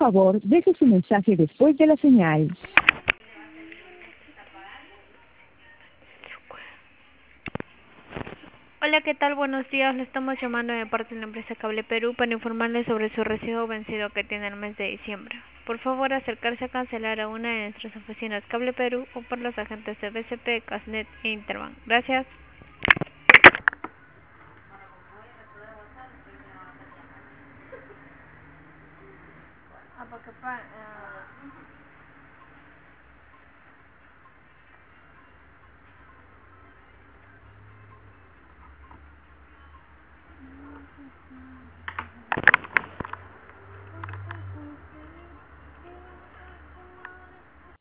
favor, deje su mensaje después de la señal. Hola, ¿qué tal? Buenos días. Le estamos llamando de parte de la empresa Cable Perú para informarle sobre su recibo vencido que tiene el mes de diciembre. Por favor, acercarse a cancelar a una de nuestras oficinas Cable Perú o por los agentes de BCP, Casnet e Interbank. Gracias. Porque